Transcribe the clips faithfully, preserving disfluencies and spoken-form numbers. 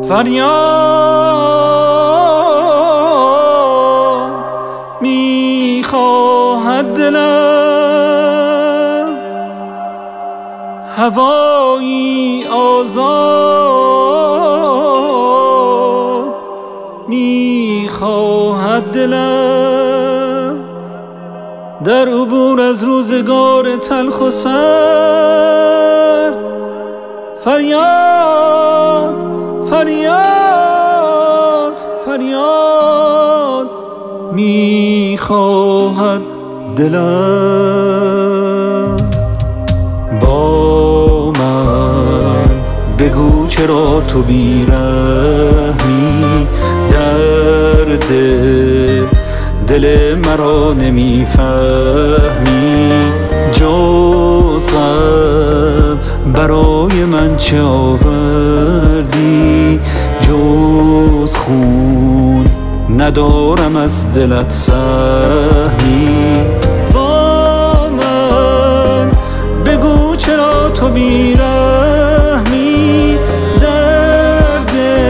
فریاد میخواهد دلم هوایی آزاد، میخواهد دلم در عبور از روزگار تلخ و سرد. فریاد فریاد فریاد میخواهد دلم. با من بگو چرا تو بی‌رحمی، درد دل مرا نمیفهمی. جز غم برای من چه آوردی، جز خون ندارم از دلت سهمی. با من بگو چرا تو بی‌رحمی، درد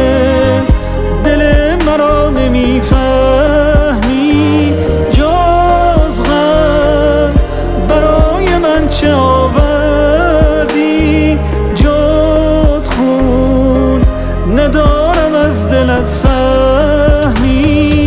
دل مرا نمیفهمی. جز غم برای من چه آوردی، جز خون ندارم از دلت سهمی.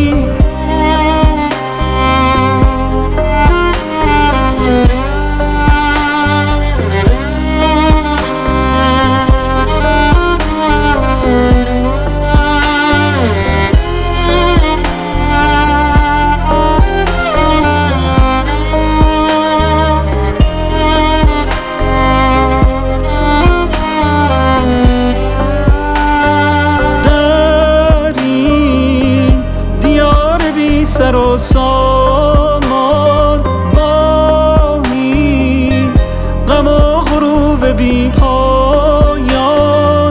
سر و سامان با این غم و غروب بی پایان،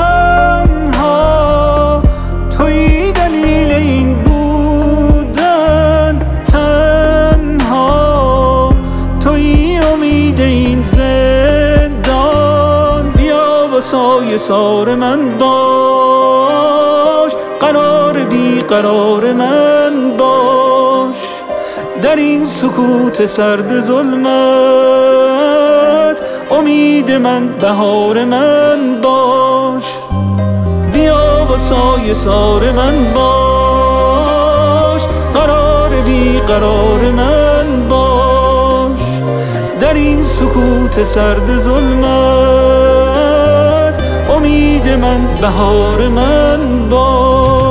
تنها تویی دلیل این بودن، تنها تویی امید این زندان. بیا و سایه سار من باش، قرار بی قرار من باش. در این سکوت سرد ظلمت امید من، بهار من باش. بیا و سایه سار من باش، قرار بی قرار من باش. در این سکوت سرد ظلمت امید من، بهار من باش.